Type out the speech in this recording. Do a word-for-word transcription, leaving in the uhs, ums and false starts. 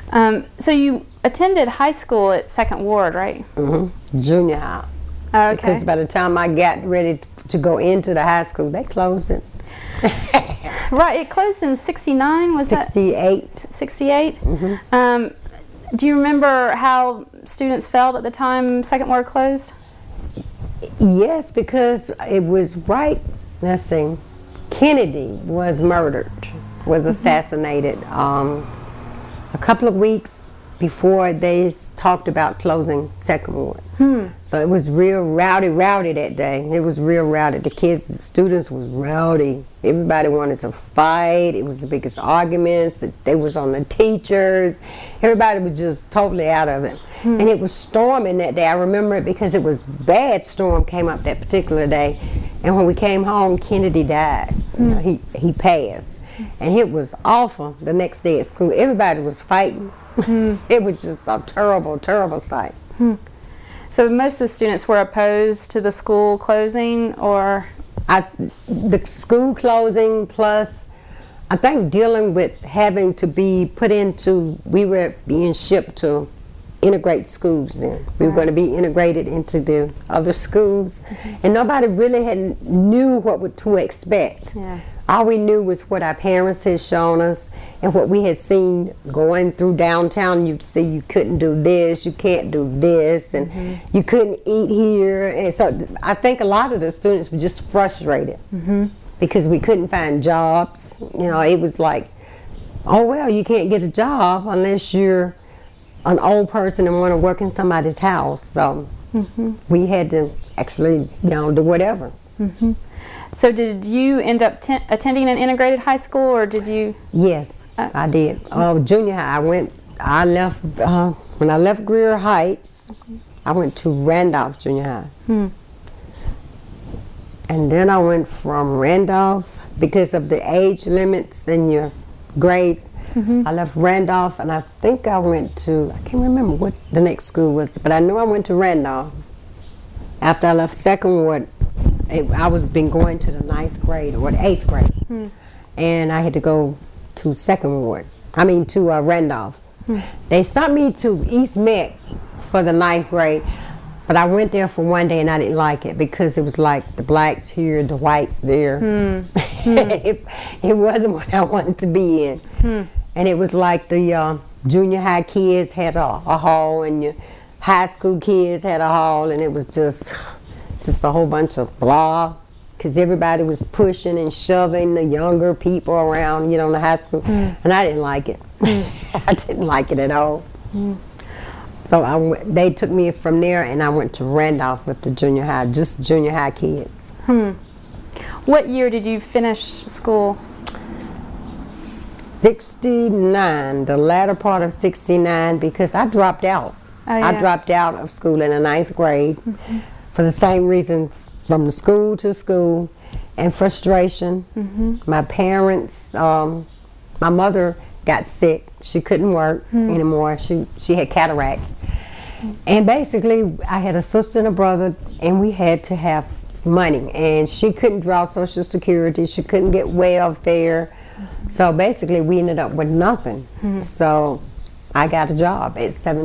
Um, so you attended high school at Second Ward, right? Mm-hmm. Junior high. Okay. Because by the time I got ready to go into the high school, they closed it. Right, it closed in sixty-nine, was sixty-eight. that? sixty-eight. Mm-hmm. Um, do you remember how students felt at the time Second Ward closed? Yes, because it was right, let's see, Kennedy was murdered, was assassinated um, a couple of weeks before they s- talked about closing Second Ward. Hmm. So it was real rowdy, rowdy that day. It was real rowdy. The kids, the students was rowdy. Everybody wanted to fight. It was the biggest arguments. They was on the teachers. Everybody was just totally out of it. Hmm. And it was storming that day. I remember it because it was bad storm came up that particular day. And when we came home, Kennedy died. You know, he, he passed. And it was awful the next day at school. Everybody was fighting. It was just a terrible, terrible sight. Hmm. So most of the students were opposed to the school closing, or? I, the school closing plus, I think dealing with having to be put into, we were being shipped to integrate schools then. We were going to be integrated into the other schools. Mm-hmm. And nobody really had knew what to expect. Yeah. All we knew was what our parents had shown us and what we had seen going through downtown. You'd see you couldn't do this, you can't do this, and mm-hmm. you couldn't eat here. And so I think a lot of the students were just frustrated mm-hmm. because we couldn't find jobs. You know, it was like, oh, well, you can't get a job unless you're an old person and want to work in somebody's house. So mm-hmm. we had to actually, you know, do whatever. Mm-hmm. So did you end up t- attending an integrated high school, or did you? Yes, uh, I did. Uh, junior high, I went, I left, uh, when I left Greer Heights, I went to Randolph Junior High. Hmm. And then I went from Randolph, because of the age limits in your grades, mm-hmm. I left Randolph, and I think I went to, I can't remember what the next school was, but I knew I went to Randolph. After I left Second Ward, It, I was been going to the ninth grade or the eighth grade, hmm. and I had to go to Second Ward. I mean to uh, Randolph. Hmm. They sent me to East Meck for the ninth grade, but I went there for one day and I didn't like it because it was like the blacks here, the whites there. Hmm. it, it wasn't what I wanted to be in, hmm. and it was like the uh, junior high kids had a, a hall and your high school kids had a hall, and it was just. Just a whole bunch of blah, because everybody was pushing and shoving the younger people around, you know, in the high school, mm. and I didn't like it. Mm. I didn't like it at all. Mm. So I w- they took me from there, and I went to Randolph with the junior high, just junior high kids. Hmm. What year did you finish school? sixty-nine, the latter part of sixty-nine, because I dropped out. Oh, yeah. I dropped out of school in the ninth grade. Mm-hmm. For the same reason, from the school to school, and frustration. Mm-hmm. My parents, um, my mother got sick. She couldn't work mm-hmm. anymore. She she had cataracts. Mm-hmm. And basically, I had a sister and a brother, and we had to have money. And she couldn't draw Social Security. She couldn't get welfare. Mm-hmm. So basically, we ended up with nothing. Mm-hmm. So I got a job at seventeen.